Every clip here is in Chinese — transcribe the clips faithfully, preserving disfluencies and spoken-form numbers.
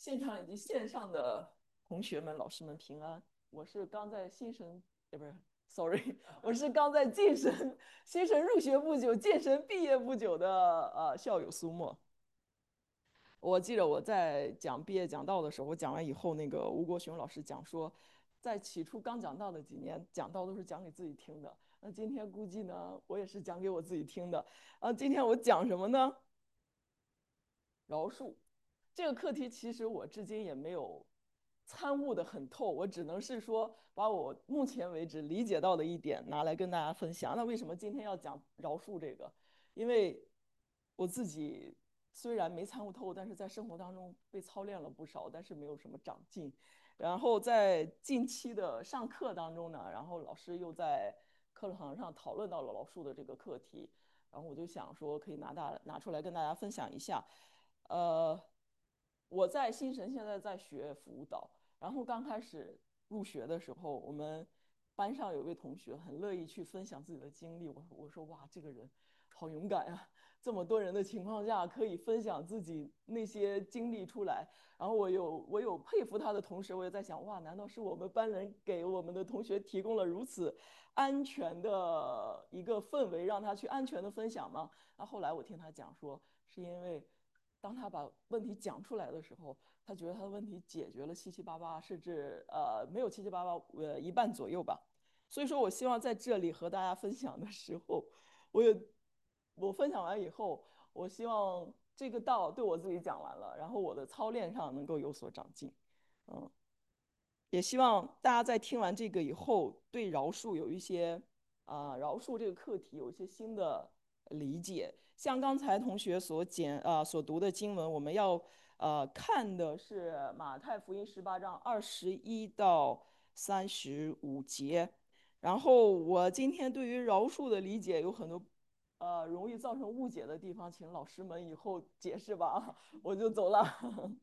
现场以及线上的同学们、老师们平安。我是刚在新神，呃，不是，sorry，我是刚在晋神新神入学不久、健神毕业不久的呃校友苏沫。我记得我在讲毕业讲道的时候，我讲完以后，那个吴国雄老师讲说，在起初刚讲道的几年，讲道都是讲给自己听的。那今天估计呢，我也是讲给我自己听的。啊，今天我讲什么呢？饶恕这个课题，其实我至今也没有参悟的很透，我只能是说把我目前为止理解到的一点拿来跟大家分享。那为什么今天要讲饶恕这个？因为我自己虽然没参悟透，但是在生活当中被操练了不少，但是没有什么长进。然后在近期的上课当中呢，然后老师又在课堂上讨论到了饶恕的这个课题，然后我就想说可以拿大拿出来跟大家分享一下。呃，我在新神现在在学辅导，然后刚开始入学的时候，我们班上有一位同学很乐意去分享自己的经历。我我说哇，这个人好勇敢呀、啊！这么多人的情况下，可以分享自己那些经历出来。然后我有我有佩服他的同时，我也在想，哇，难道是我们班人给我们的同学提供了如此安全的一个氛围，让他去安全的分享吗？那后来我听他讲说，是因为当他把问题讲出来的时候，他觉得他的问题解决了七七八八，甚至呃没有七七八八，呃一半左右吧。所以说我希望在这里和大家分享的时候，我有我分享完以后，我希望这个道对我自己讲完了，然后我的操练上能够有所长进。嗯，也希望大家在听完这个以后，对饶恕有一些啊、呃饶恕这个课题有一些新的理解。像刚才同学所简啊、呃、所读的经文，我们要呃看的是马太福音十八章二十一到三十五节。然后我今天对于饶恕的理解有很多呃容易造成误解的地方，请老师们以后解释吧，我就走了。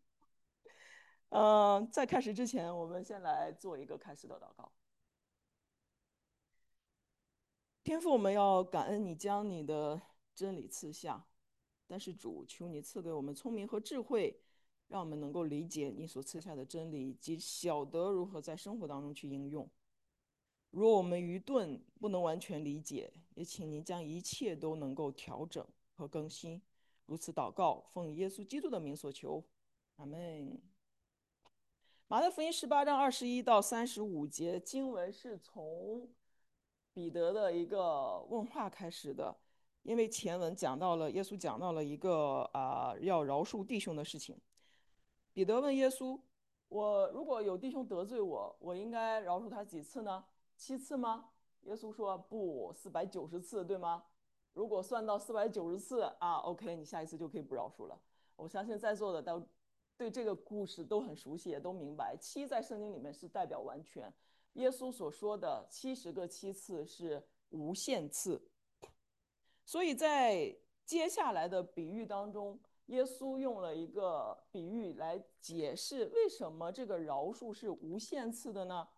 嗯，在开始之前，我们先来做一个开始的祷告。天父，我们要感恩你将你的真理赐下，但是主，求你赐给我们聪明和智慧，让我们能够理解你所赐下的真理，以及晓得如何在生活当中去应用。若我们愚钝，不能完全理解，也请您将一切都能够调整和更新。如此祷告，奉耶稣基督的名所求，阿门。马太福音十八章二十一到三十五节经文是从彼得的一个问话开始的，因为前文讲到了耶稣讲到了一个啊、呃要饶恕弟兄的事情。彼得问耶稣：“我如果有弟兄得罪我，我应该饶恕他几次呢？七次吗？”耶稣说：“不，四百九十次，对吗？如果算到四百九十次啊，OK，你下一次就可以不饶恕了。”我相信在座的都对这个故事都很熟悉，也都明白，七在圣经里面是代表完全。耶稣所说的七十个七次是无限次，所以在接下来的比喻当中，耶稣用了一个比喻来解释为什么这个饶恕是无限次的呢？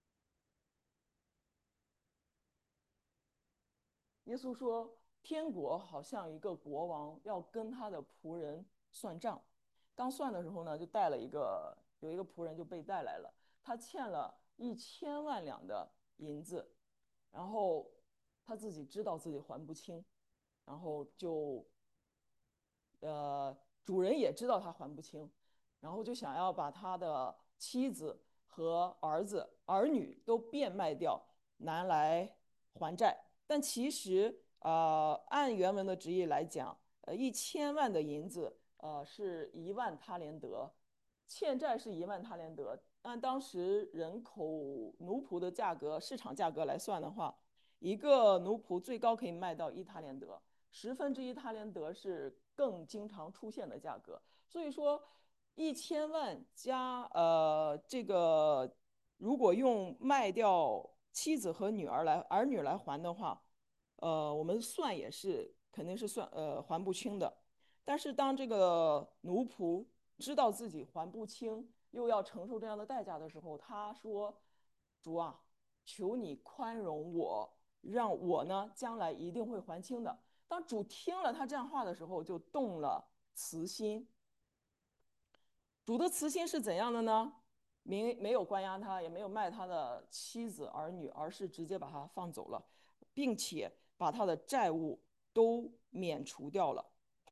耶稣说，天国好像一个国王要跟他的仆人算账，刚算的时候呢，就带了一个有一个仆人就被带来了，他欠了一千万两的银子，然后他自己知道自己还不清，然后就呃主人也知道他还不清，然后就想要把他的妻子和儿子儿女都变卖掉，拿来还债。但其实呃按原文的直译来讲，呃一千万的银子呃是一万他连德，欠债是一万他连德。按当时人口奴仆的价格市场价格来算的话，一个奴仆最高可以卖到一他连德。十分之一他连德是更经常出现的价格。所以说，一千万加呃这个，如果用卖掉妻子和女儿来儿女来还的话，呃，我们算也是肯定是算呃还不清的。但是当这个奴仆知道自己还不清，又要承受这样的代价的时候，他说：“主啊，求你宽容我，让我呢将来一定会还清的。”当主听了他这样话的时候，就动了慈心。 主的慈心是怎样的呢？没没有关押他，也没有卖他的妻子儿女，而是直接把他放走了，并且把他的债务都免除掉了。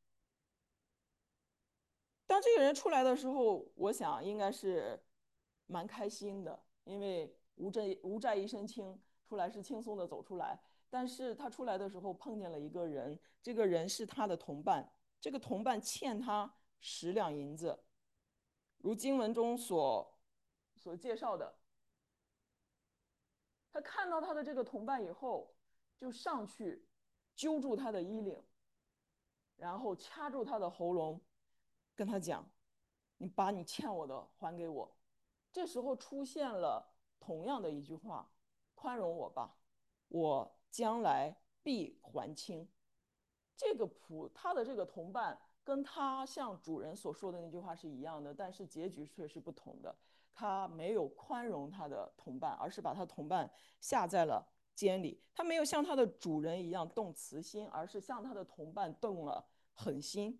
当这个人出来的时候，我想应该是蛮开心的，因为无债无债一身轻，出来是轻松的走出来。但是他出来的时候碰见了一个人，这个人是他的同伴，这个同伴欠他十两银子，如经文中所所介绍的。他看到他的这个同伴以后，就上去揪住他的衣领，然后掐住他的喉咙，跟他讲：“你把你欠我的还给我。”这时候出现了同样的一句话：“宽容我吧，我将来必还清。”这个仆他的这个同伴跟他向主人所说的那句话是一样的，但是结局却是不同的。他没有宽容他的同伴，而是把他同伴下在了监里。他没有像他的主人一样动慈心，而是向他的同伴动了狠心。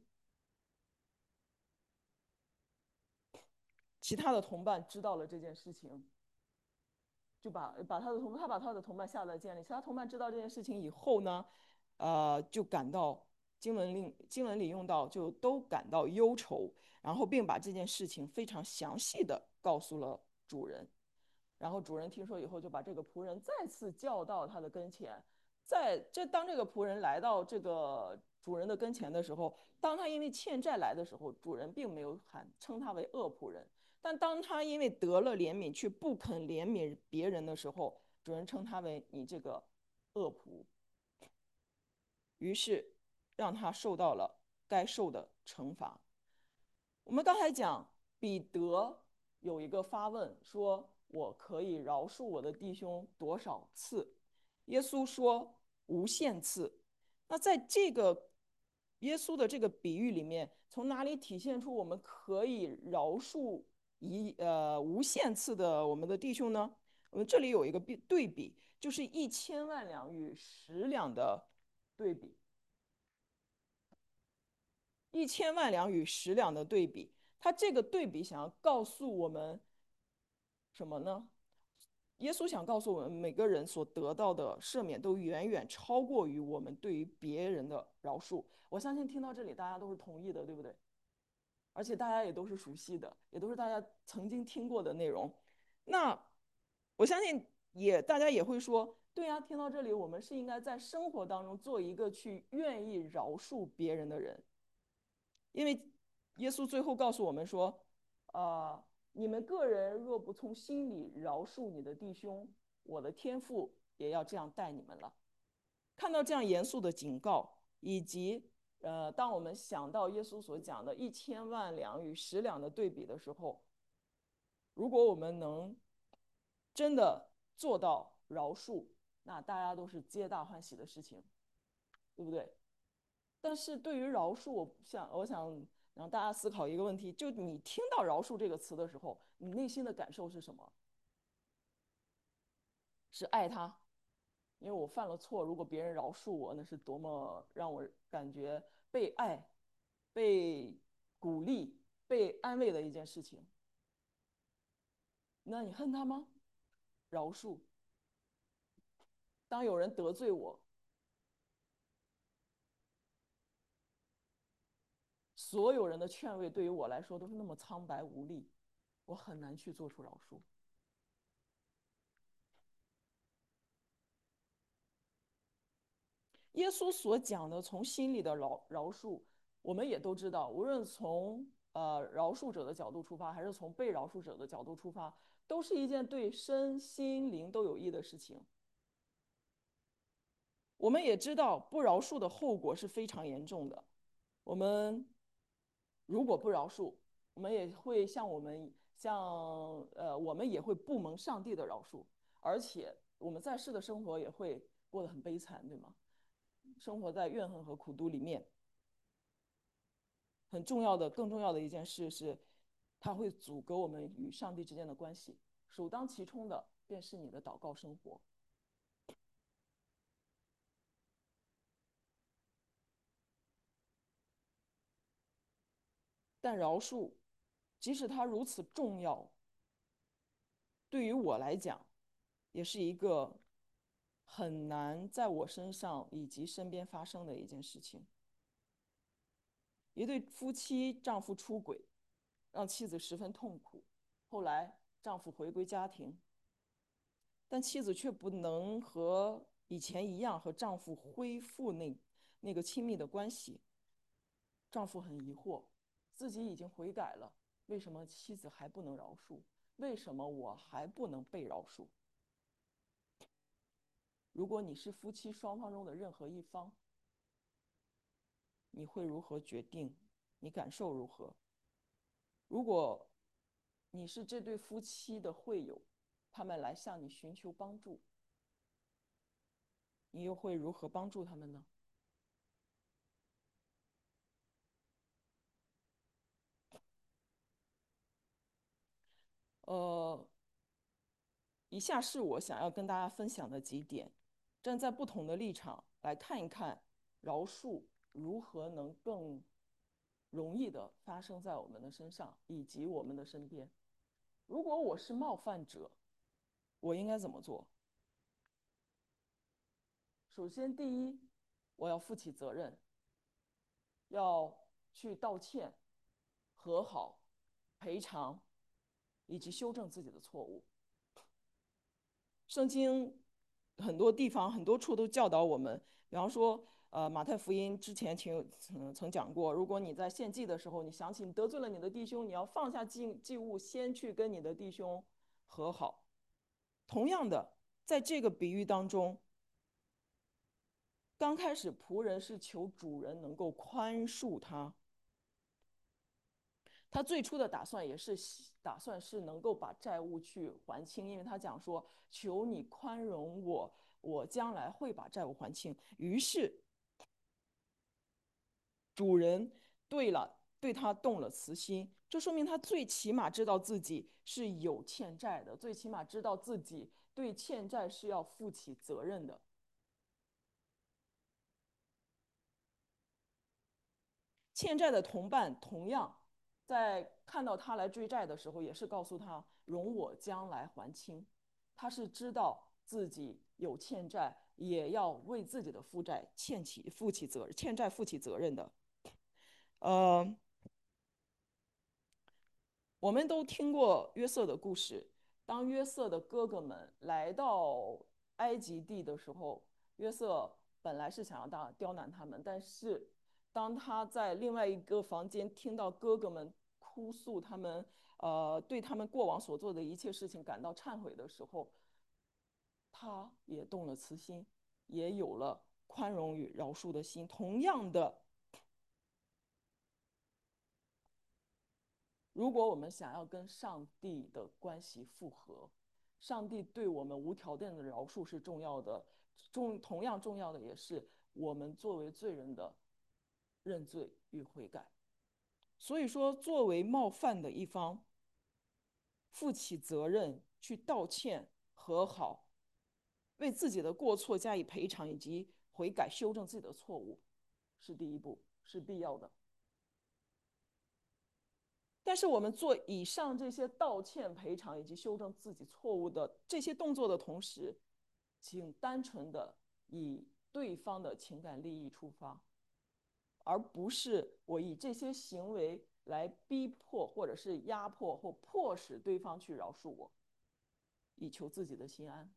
其他的同伴知道了这件事情，就把把他的同他把他的同伴下在监里。其他同伴知道这件事情以后呢，呃，就感到经文令经文里用到，就都感到忧愁，然后并把这件事情非常详细的告诉了主人。然后主人听说以后，就把这个仆人再次叫到他的跟前。在这当这个仆人来到这个主人的跟前的时候，当他因为欠债来的时候，主人并没有喊称他为恶仆人。但当他因为得了怜悯却不肯怜悯别人的时候，主人称他为你这个恶仆。于是让他受到了该受的惩罚。我们刚才讲，彼得有一个发问，说我可以饶恕我的弟兄多少次？耶稣说无限次。那在这个耶稣的这个比喻里面，从哪里体现出我们可以饶恕一呃无限次的我们的弟兄呢？我们这里有一个对比，就是一千万两与十两的对比。一千万两与十两的对比，他这个对比想要告诉我们什么呢？耶稣想告诉我们，每个人所得到的赦免都远远超过于我们对于别人的饶恕。我相信听到这里，大家都是同意的，对不对？而且大家也都是熟悉的，也都是大家曾经听过的内容。那我相信也大家也会说，对呀，听到这里，我们是应该在生活当中做一个去愿意饶恕别人的人。因为耶稣最后告诉我们说，呃，你们个人若不从心里饶恕你的弟兄，我的天父也要这样待你们了。看到这样严肃的警告，以及呃，当我们想到耶稣所讲的一千万两与十两的对比的时候，如果我们能真的做到饶恕，那大家都是皆大欢喜的事情，对不对？但是对于饶恕，我想我想让大家思考一个问题：就你听到“饶恕”这个词的时候，你内心的感受是什么？是爱他，因为我犯了错，如果别人饶恕我，那是多么让我感觉被爱、被鼓励、被安慰的一件事情。那你恨他吗？饶恕。当有人得罪我，所有人的劝慰对于我来说都是那么苍白无力，我很难去做出饶恕。耶稣所讲的从心里的饶饶恕，我们也都知道，无论从呃饶恕者的角度出发，还是从被饶恕者的角度出发，都是一件对身心灵都有益的事情。我们也知道，不饶恕的后果是非常严重的。我们如果不饶恕，我们也会像我们像呃，我们也会不蒙上帝的饶恕，而且我们在世的生活也会过得很悲惨，对吗？生活在怨恨和苦毒里面。很重要的、更重要的一件事是，它会阻隔我们与上帝之间的关系。首当其冲的便是你的祷告生活。但饶恕即使它如此重要，对于我来讲，也是一个很难在我身上以及身边发生的一件事情。一对夫妻，丈夫出轨，让妻子十分痛苦。后来，丈夫回归家庭，但妻子却不能和以前一样和丈夫恢复那那个亲密的关系。丈夫很疑惑，自己已经悔改了，为什么妻子还不能饶恕？为什么我还不能被饶恕？如果你是夫妻双方中的任何一方，你会如何决定？你感受如何？如果你是这对夫妻的会友，他们来向你寻求帮助，你又会如何帮助他们呢？呃，以下是我想要跟大家分享的几点，站在不同的立场来看一看饶恕如何能更容易的发生在我们的身上以及我们的身边。如果我是冒犯者，我应该怎么做？首先，第一，我要负起责任，要去道歉、和好、赔偿，以及修正自己的错误。圣经很多地方、很多处都教导我们，比方说，呃，马太福音之前曾曾曾讲过，如果你在献祭的时候，你想起你得罪了你的弟兄，你要放下祭祭物，先去跟你的弟兄和好。同样的，在这个比喻当中，刚开始仆人是求主人能够宽恕他，他最初的打算也是打算是能够把债务去还清，因为他讲说：“求你宽容我，我将来会把债务还清。”于是主人对了对他动了慈心，这说明他最起码知道自己是有欠债的，最起码知道自己对欠债是要负起责任的。欠债的同伴同样在看到他来追债的时候，也是告诉他容我将来还清。他是知道自己有欠债，也要为自己的负债欠起负起责欠债负起责任的。呃，我们都听过约瑟的故事。当约瑟的哥哥们来到埃及地的时候，约瑟本来是想要大刁难他们，但是当他在另外一个房间听到哥哥们哭诉他们呃对他们过往所做的一切事情感到忏悔的时候，他也动了慈心，也有了宽容与饶恕的心。同样的，如果我们想要跟上帝的关系复合，上帝对我们无条件的饶恕是重要的，重同样重要的也是我们作为罪人的认罪与悔改。所以说，作为冒犯的一方，负起责任，去道歉、和好，为自己的过错加以赔偿，以及悔改、修正自己的错误，是第一步，是必要的。但是我们做以上这些道歉、赔偿以及修正自己错误的这些动作的同时，请单纯的以对方的情感利益出发，而不是我以这些行为来逼迫或者是压迫或迫使对方去饶恕我，以求自己的心安。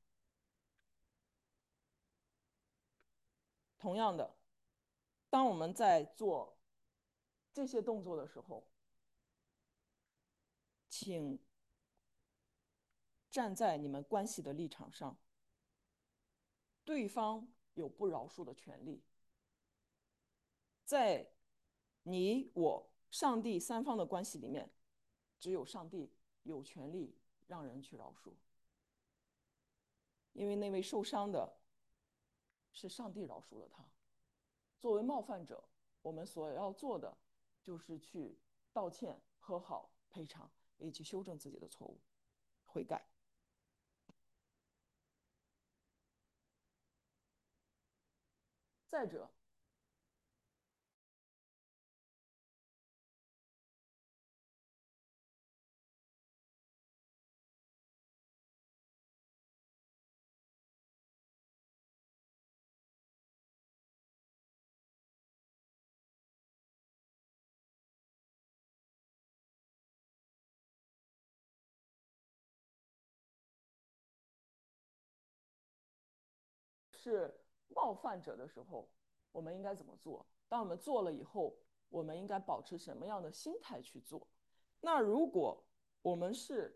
同样的，当我们在做这些动作的时候，请站在你们关系的立场上，对方有不饶恕的权利，在你我上帝三方的关系里面，只有上帝有权利让人去饶恕，因为那位受伤的是上帝饶恕了他。作为冒犯者，我们所要做的就是去道歉、和好、赔偿，以及修正自己的错误，悔改。再者， 是冒犯者的时候，我们应该怎么做？当我们做了以后，我们应该保持什么样的心态去做？那如果我们是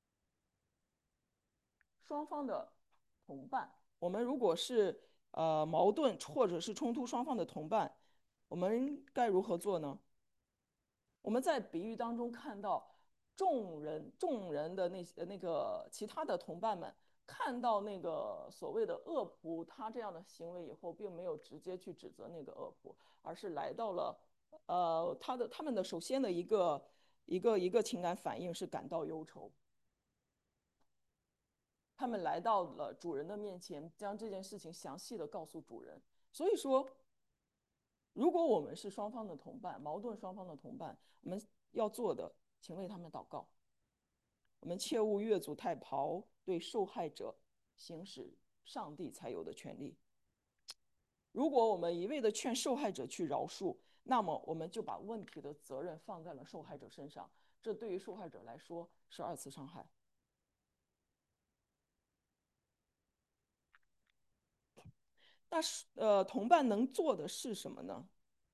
双方的同伴，我们如果是呃矛盾或者是冲突双方的同伴，我们该如何做呢？我们在比喻当中看到众人众人的那些那个其他的同伴们看到那个所谓的恶仆他这样的行为以后，并没有直接去指责那个恶仆，而是来到了呃他的他们的首先的一个一个一个情感反应是感到忧愁。他们来到了主人的面前，将这件事情详细的告诉主人。所以说，如果我们是双方的同伴，矛盾双方的同伴，我们要做的，请为他们祷告。我们切勿越俎代庖，对受害者行使上帝才有的权利。如果我们一味的劝受害者去饶恕，那么我们就把问题的责任放在了受害者身上，这对于受害者来说是二次伤害。那是呃，同伴能做的是什么呢？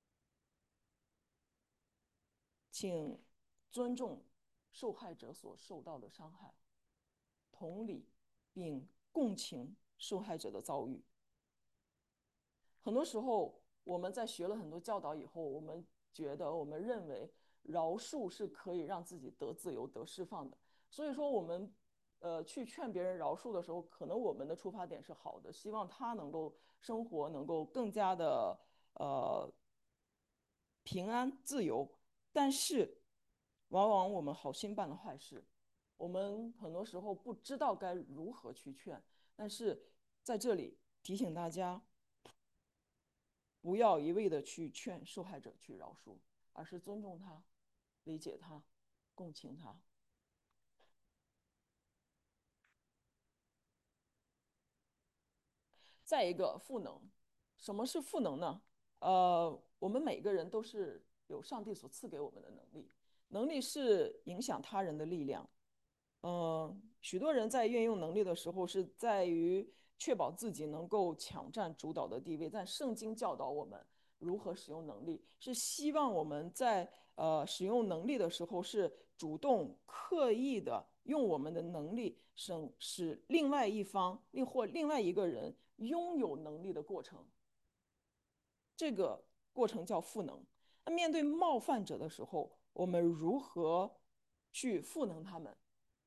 请尊重受害者所受到的伤害，同理并共情受害者的遭遇。很多时候，我们在学了很多教导以后，我们觉得，我们认为饶恕是可以让自己得自由、得释放的。所以说，我们呃去劝别人饶恕的时候，可能我们的出发点是好的，希望他能够生活能够更加的呃平安自由。但是，往往我们好心办了坏事，我们很多时候不知道该如何去劝。但是在这里提醒大家，不要一味的去劝受害者去饶恕，而是尊重他、理解他、共情他。再一个，赋能。什么是赋能呢？呃，我们每个人都是有上帝所赐给我们的能力，能力是影响他人的力量。嗯、呃，许多人在运用能力的时候，是在于确保自己能够抢占主导的地位。但圣经教导我们如何使用能力，是希望我们在呃使用能力的时候，是主动刻意的用我们的能力，使使另外一方，另或另外一个人拥有能力的过程。这个过程叫赋能。那面对冒犯者的时候，我们如何去赋能他们？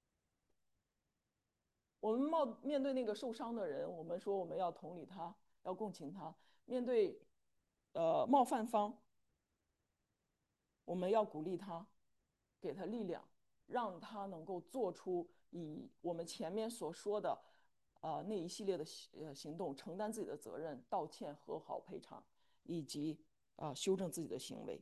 我们冒面对那个受伤的人，我们说我们要同理他，要共情他；面对呃冒犯方，我们要鼓励他，给他力量，让他能够做出以我们前面所说的啊、呃、那一系列的呃行动，承担自己的责任，道歉、和好、赔偿，以及啊、呃、修正自己的行为。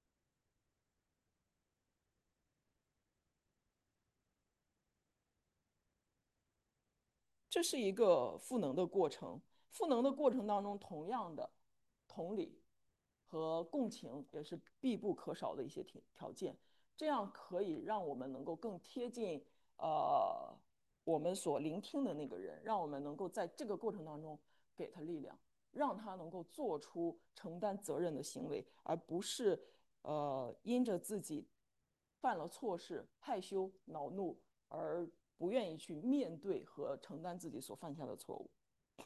这是一个赋能的过程。赋能的过程当中，同样的同理和共情也是必不可少的一些条件，这样可以让我们能够更贴近呃我们所聆听的那个人，让我们能够在这个过程当中给他力量，让他能够做出承担责任的行为，而不是呃因着自己犯了错事害羞恼怒而不愿意去面对和承担自己所犯下的错误。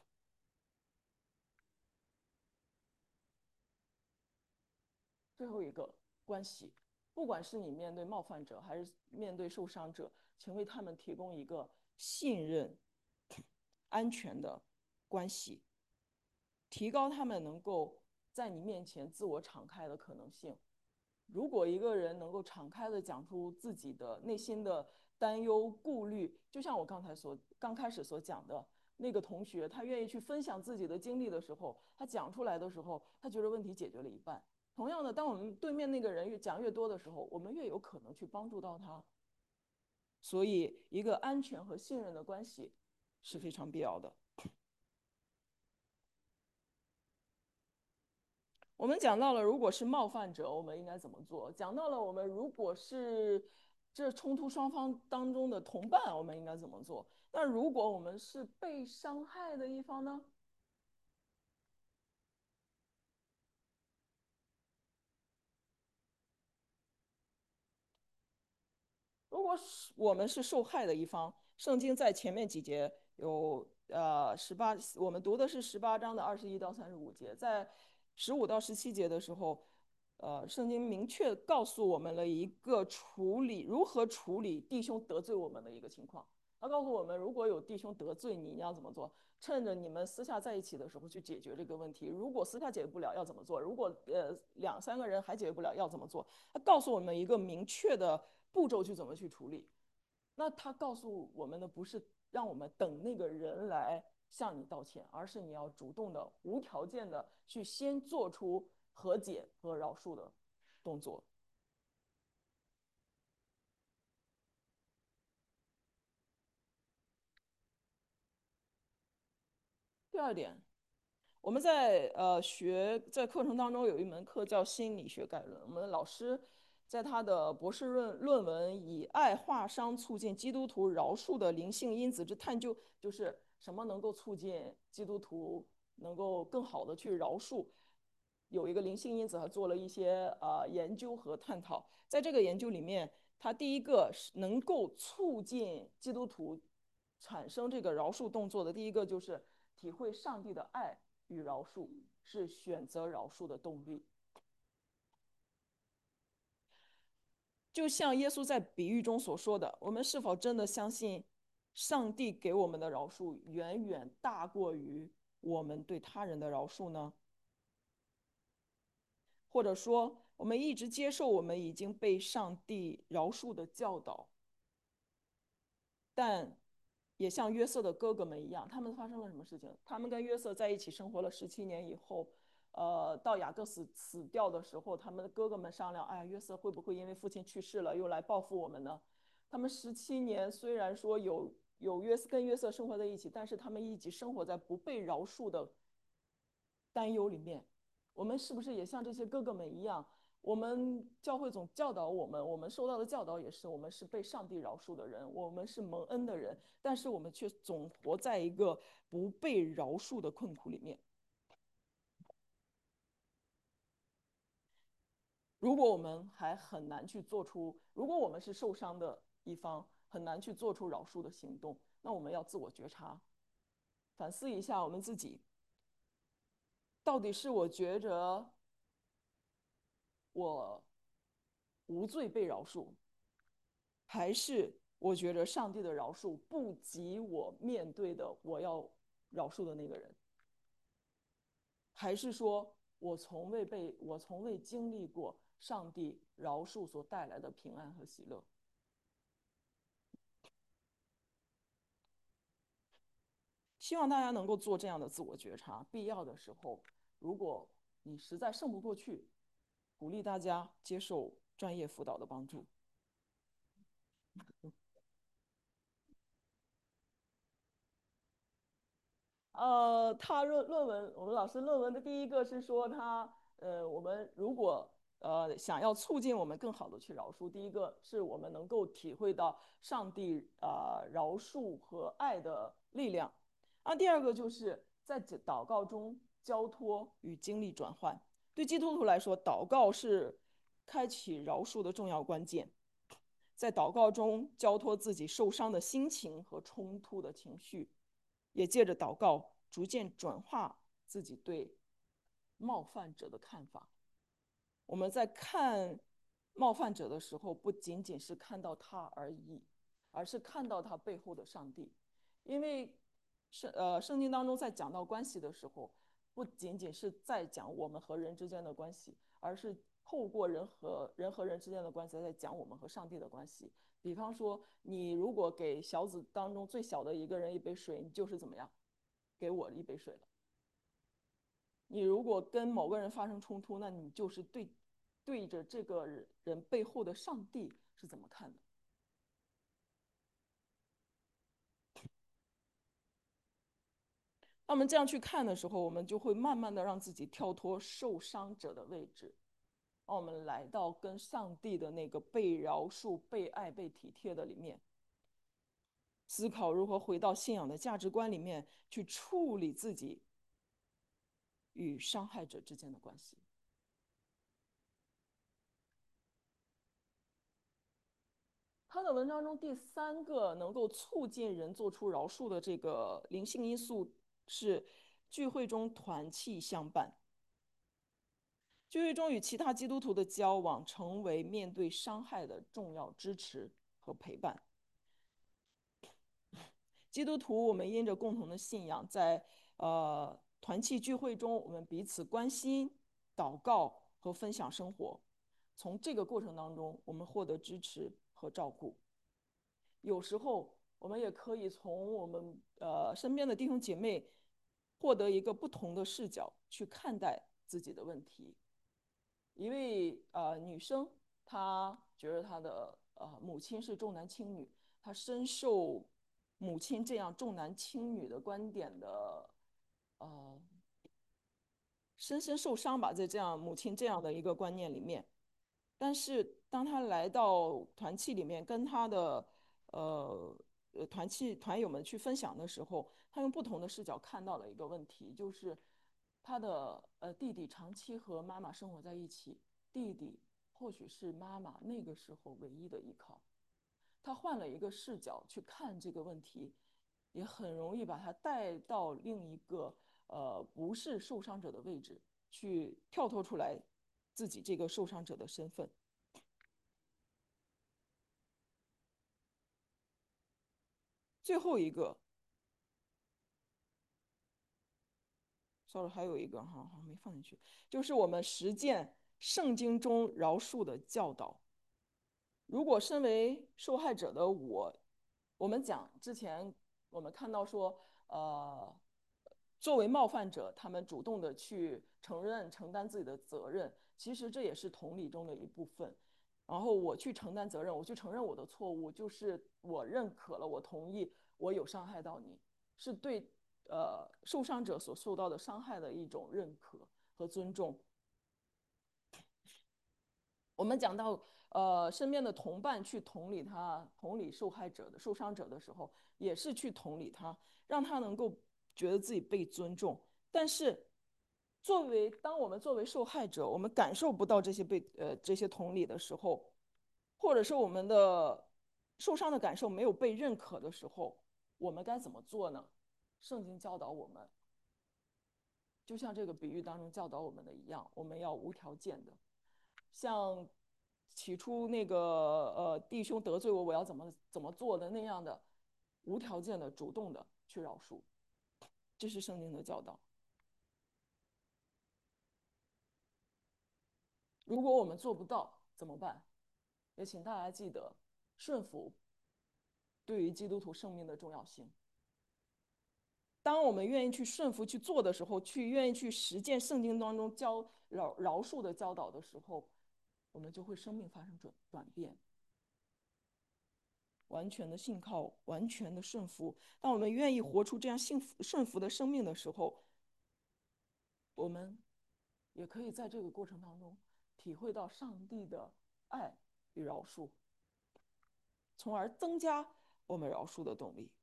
最后一个关系，不管是你面对冒犯者还是面对受伤者，请为他们提供一个信任、安全的关系，提高他们能够在你面前自我敞开的可能性。如果一个人能够敞开的讲出自己的内心的担忧、顾虑，就像我刚才所刚开始所讲的那个同学，他愿意去分享自己的经历的时候，他讲出来的时候，他觉得问题解决了一半。同样的，当我们对面那个人越讲越多的时候，我们越有可能去帮助到他。所以，一个安全和信任的关系是非常必要的。我们讲到了，如果是冒犯者，我们应该怎么做？讲到了我们如果是这冲突双方当中的同伴，我们应该怎么做？那如果我们是被伤害的一方呢？ 果是我们是受害的一方，圣经在前面几节有呃十八，我们读的是十八章的二十一到三十五节，在十五到十七节的时候，呃，圣经明确告诉我们了一个处理如何处理弟兄得罪我们的一个情况。他告诉我们，如果有弟兄得罪你，你要怎么做？趁着你们私下在一起的时候去解决这个问题。如果私下解决不了，要怎么做？如果呃两三个人还解决不了，要怎么做？他告诉我们一个明确的步骤去怎么去处理。那他告诉我们的不是让我们等那个人来向你道歉，而是你要主动的、无条件的去先做出和解和饶恕的动作。第二点，我们在呃学在课程当中有一门课叫心理学概论，我们的老师在他的博士论论文以爱化伤促进基督徒饶恕的灵性因子之探究，就是什么能够促进基督徒能够更好的去饶恕，有一个灵性因子，还做了一些呃研究和探讨。在这个研究里面，它第一个是能够促进基督徒产生这个饶恕动作的，第一个就是体会上帝的爱与饶恕，是选择饶恕的动力。就像耶稣在比喻中所说的，我们是否真的相信上帝给我们的饶恕远远大过于我们对他人的饶恕呢？或者说，我们一直接受我们已经被上帝饶恕的教导，但也像约瑟的哥哥们一样，他们发生了什么事情？他们跟约瑟在一起生活了十七年以后，呃，到雅各死死掉的时候，他们的哥哥们商量，哎呀，约瑟会不会因为父亲去世了，又来报复我们呢？他们十七年虽然说有有约跟约瑟生活在一起，但是他们一起生活在不被饶恕的担忧里面。我们是不是也像这些哥哥们一样？我们教会总教导我们，我们受到的教导也是，我们是被上帝饶恕的人，我们是蒙恩的人，但是我们却总活在一个不被饶恕的困苦里面。如果我们还很难去做出，如果我们是受伤的一方，很难去做出饶恕的行动，那我们要自我觉察，反思一下我们自己，到底是我觉着我无罪被饶恕，还是我觉得上帝的饶恕不及我面对的我要饶恕的那个人，还是说我从未被我从未经历过上帝饶恕所带来的平安和喜乐？希望大家能够做这样的自我觉察，必要的时候，如果你实在胜不过去，鼓励大家接受专业辅导的帮助。呃，他论论文，我们老师论文的第一个是说他，呃，我们如果呃想要促进我们更好的去饶恕，第一个是我们能够体会到上帝啊、呃、饶恕和爱的力量，啊，第二个就是在祷告中交托与经历转换。对基督徒来说，祷告是开启饶恕的重要关键，在祷告中交托自己受伤的心情和冲突的情绪。也借着祷告逐渐转化自己对冒犯者的看法。我们在看冒犯者的时候，不仅仅是看到他而已，而是看到他背后的上帝。因为圣呃圣经当中在讲到关系的时候，不仅仅是在讲我们和人之间的关系，而是透过人和人和人之间的关系，在讲我们和上帝的关系。比方说，你如果给小子当中最小的一个人一杯水，你就是怎么样？给我一杯水了。你如果跟某个人发生冲突，那你就是对对着这个人背后的上帝是怎么看的？那我们这样去看的时候，我们就会慢慢的让自己跳脱受伤者的位置，让我们来到跟上帝的那个被饶恕、被爱、被体贴的里面，思考如何回到信仰的价值观里面去处理自己与伤害者之间的关系。 他的文章中第三个能够促进人做出饶恕的这个灵性因素是聚会中团契相伴。聚会中与其他基督徒的交往，成为面对伤害的重要支持和陪伴。基督徒，我们因着共同的信仰，在呃团契聚会中，我们彼此关心、祷告和分享生活。从这个过程当中，我们获得支持和照顾。有时候，我们也可以从我们呃身边的弟兄姐妹获得一个不同的视角去看待自己的问题。一位呃女生，她觉得她的呃母亲是重男轻女，她深受母亲这样重男轻女的观点的呃深深受伤吧，在这样母亲这样的一个观念里面。但是当她来到团契里面，跟她的呃呃团契团友们去分享的时候，她用不同的视角看到了一个问题，就是她的呃弟弟长期和妈妈生活在一起，弟弟或许是妈妈那个时候唯一的依靠。他换了一个视角去看这个问题，也很容易把他带到另一个呃不是受伤者的位置，去跳脱出来自己这个受伤者的身份。最后一个，sorry，还有一个哈，好没放进去，就是我们实践圣经中饶恕的教导。如果身为受害者的我，我们讲之前我们看到说，呃，作为冒犯者，他们主动的去承认、承担自己的责任，其实这也是同理中的一部分。然后我去承担责任，我去承认我的错误，就是我认可了，我同意我有伤害到你，是对呃受伤者所受到的伤害的一种认可和尊重。我们讲到呃身边的同伴去同理他、同理受害者的受伤者的时候，也是去同理他，让他能够觉得自己被尊重。但是，作为当我们作为受害者，我们感受不到这些被呃这些同理的时候，或者是我们的受伤的感受没有被认可的时候，我们该怎么做呢？圣经教导我们，就像这个比喻当中教导我们的一样，我们要无条件的。像起初那个呃弟兄得罪我，我要怎么怎么做的那样的，无条件的、主动的去饶恕，这是圣经的教导。如果我们做不到怎么办？也请大家记得顺服对于基督徒生命的重要性。当我们愿意去顺服去做的时候，去愿意去实践圣经当中教饶饶恕的教导的时候，我们就会生命发生转转变。完全的信靠，完全的顺服。当我们愿意活出这样幸福顺服的生命的时候，我们也可以在这个过程当中体会到上帝的爱与饶恕，从而增加我们饶恕的动力。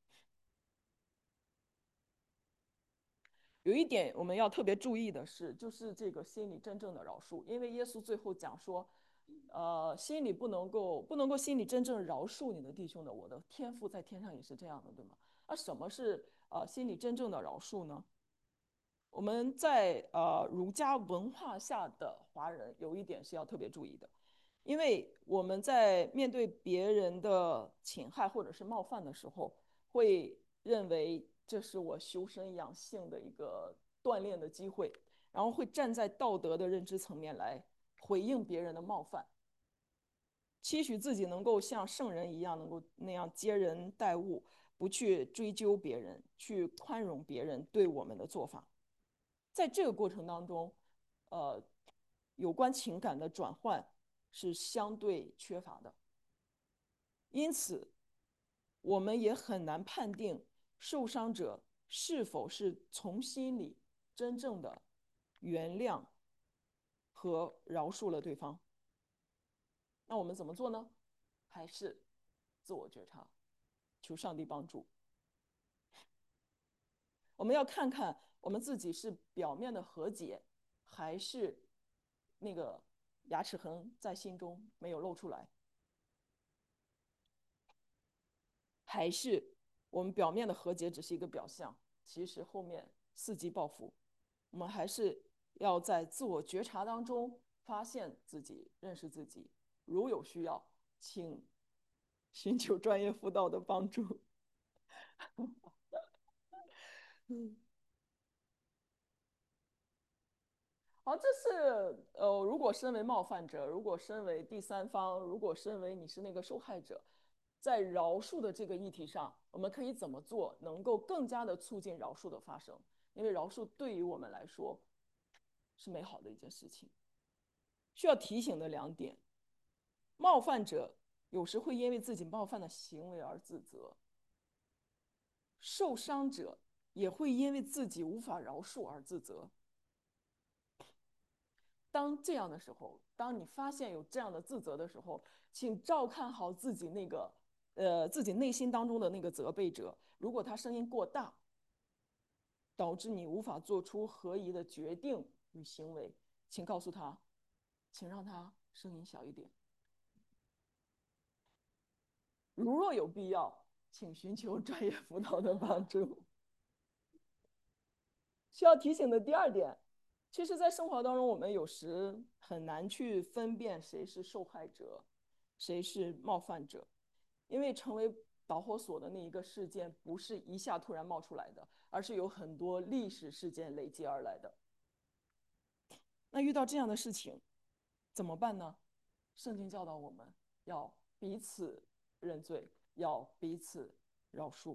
有一点我们要特别注意的是，就是这个心里真正的饶恕，因为耶稣最后讲说，呃，心里不能够不能够心里真正饶恕你的弟兄的，我的天父在天上也是这样的，对吗？那什么是呃心里真正的饶恕呢？我们在呃儒家文化下的华人有一点是要特别注意的，因为我们在面对别人的侵害或者是冒犯的时候，会认为这是我修身养性的一个锻炼的机会，然后会站在道德的认知层面来回应别人的冒犯，期许自己能够像圣人一样，能够那样接人待物，不去追究别人，去宽容别人对我们的做法。在这个过程当中，呃，有关情感的转换是相对缺乏的，因此我们也很难判定受伤者是否是从心里真正的原谅和饶恕了对方。那我们怎么做呢？还是自我觉察，求上帝帮助。我们要看看我们自己是表面的和解，还是那个牙齿痕在心中没有露出来。 还是我们表面的和解只是一个表象，其实后面伺机报复？我们还是要在自我觉察当中发现自己、认识自己，如有需要，请寻求专业辅导的帮助。嗯，好，这是呃，如果身为冒犯者，如果身为第三方，如果身为你是那个受害者，在饶恕的这个议题上，我们可以怎么做，能够更加的促进饶恕的发生？因为饶恕对于我们来说是美好的一件事情。需要提醒的两点：冒犯者有时会因为自己冒犯的行为而自责，受伤者也会因为自己无法饶恕而自责。当这样的时候，当你发现有这样的自责的时候，请照看好自己那个呃自己内心当中的那个责备者。如果他声音过大，导致你无法做出合宜的决定与行为，请告诉他，请让他声音小一点。如若有必要，请寻求专业辅导的帮助。需要提醒的第二点，其实，在生活当中，我们有时很难去分辨谁是受害者，谁是冒犯者，因为成为导火索的那一个事件不是一下突然冒出来的，而是有很多历史事件累积而来的。那遇到这样的事情怎么办呢？圣经教导我们要彼此认罪，要彼此饶恕。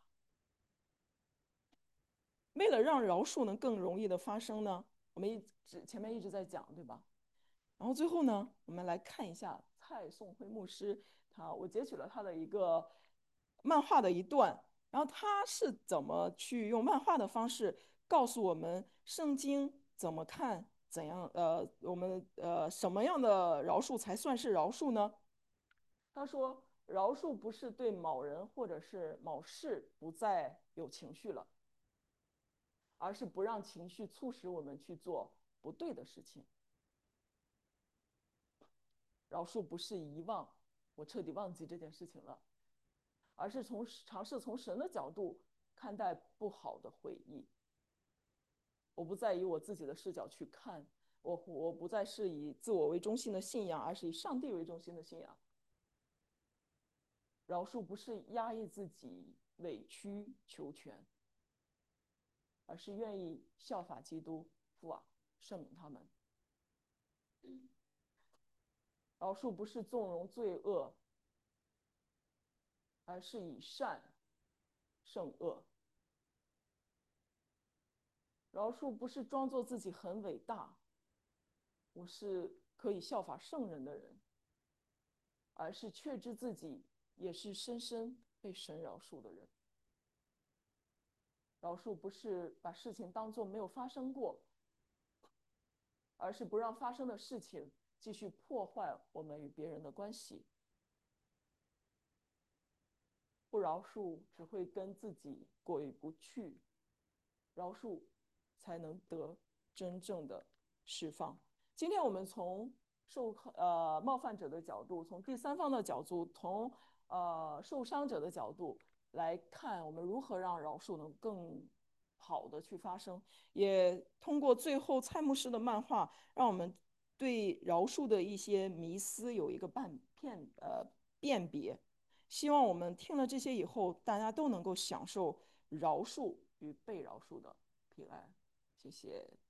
为了让饶恕能更容易的发生呢，我们一直前面一直在讲，对吧？然后最后呢，我们来看一下蔡颂辉牧师，他我截取了他的一个漫画的一段，然后他是怎么去用漫画的方式告诉我们圣经怎么看，怎样呃，我们呃什么样的饶恕才算是饶恕呢？他说，饶恕不是对某人或者是某事不再有情绪了，而是不让情绪促使我们去做不对的事情。饶恕不是遗忘，我彻底忘记这件事情了，而是从尝试从神的角度看待不好的回忆。我不再以我自己的视角去看，我我不再是以自我为中心的信仰，而是以上帝为中心的信仰。饶恕不是压抑自己、委曲求全，而是愿意效法基督，父啊，赦免他们。饶恕不是纵容罪恶，而是以善胜恶。饶恕不是装作自己很伟大，我是可以效法圣人的人，而是确知自己也是深深被神饶恕的人。饶恕不是把事情当作没有发生过，而是不让发生的事情继续破坏我们与别人的关系。不饶恕只会跟自己过意不去，饶恕才能得真正的释放。今天我们从受呃冒犯者的角度，从第三方的角度，从呃受伤者的角度来看，我们如何让饶恕能更好的去发生。也通过最后蔡牧师的漫画，让我们对饶恕的一些迷思有一个半片呃辨别。希望我们听了这些以后，大家都能够享受饶恕与被饶恕的平安。谢谢。